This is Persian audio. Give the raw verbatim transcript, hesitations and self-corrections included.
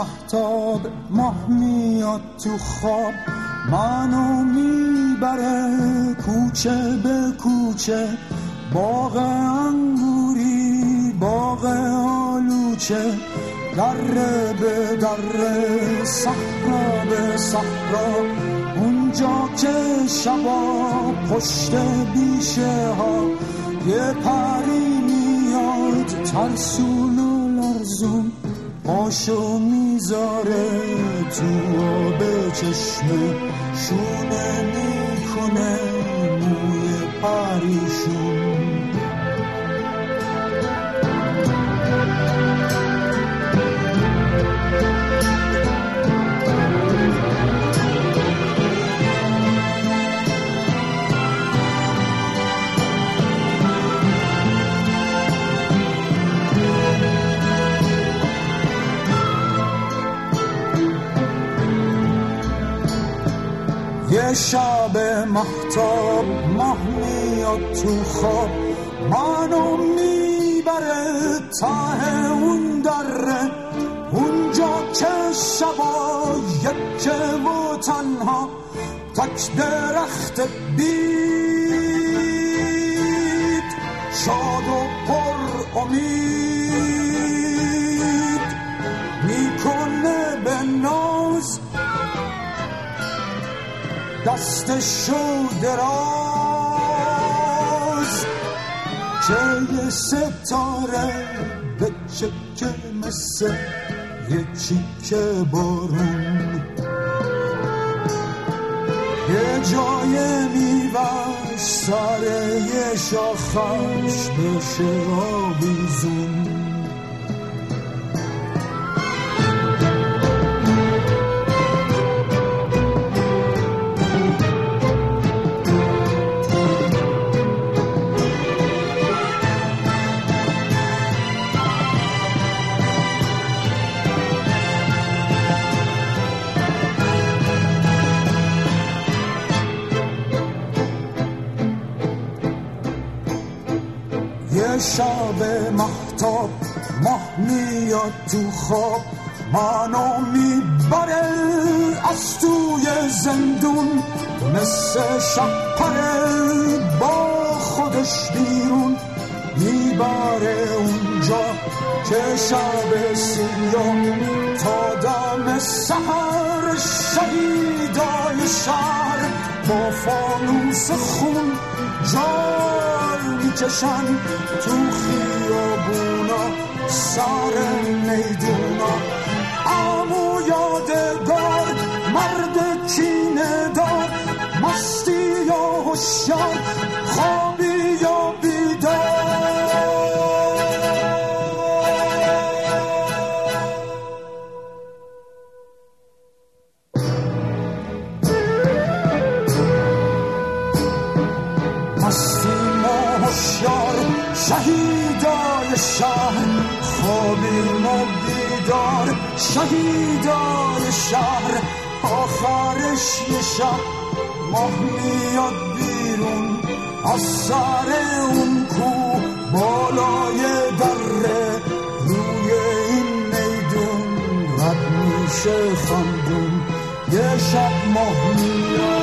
مهتاب ماه میاد تو خواب، منو میبره کوچه به کوچه، باغ انگوری باغ آلوچه، دره به دره صحرا به صحرا، اونجا که شبا پشت بیشه ها یه پری میاد ترسون و لرزون، پاشو میذاره تو آب چشمه، شونه میکنه موی پریشون. یه شب مهتاب ماه میاد تو خواب، منو میبره ته اون دره، اونجا که شبا یکه و تنها، تک درخت بید شاد و پر امید، میکنه به ناز دستشو دراز، که یه ستاره به چکه مثل یه چیکه بارون، یه جای میوش سر یه شاخش بشه آویزون. یه شب مهتاب ماه میاد تو خواب، منو میبره از توی زندون، مثل شپره با خودش بیرون، میبره اونجا که شب سیاه تا دم سحر، شهیدای شهر با فانوس خون جار میکشن تو خیابونا سر میدونا. عمو یادگار مرد کینه دار، مستی یا هوشیار خوابی یا بیدار. شهیدای شهر خوابیم و بیدار، شهیدای شهر آخرش یه شب ماه میاد بیرون از سر اون کو بالای دره، روی این میدون رد میشه خندون. یه شب ماه میاد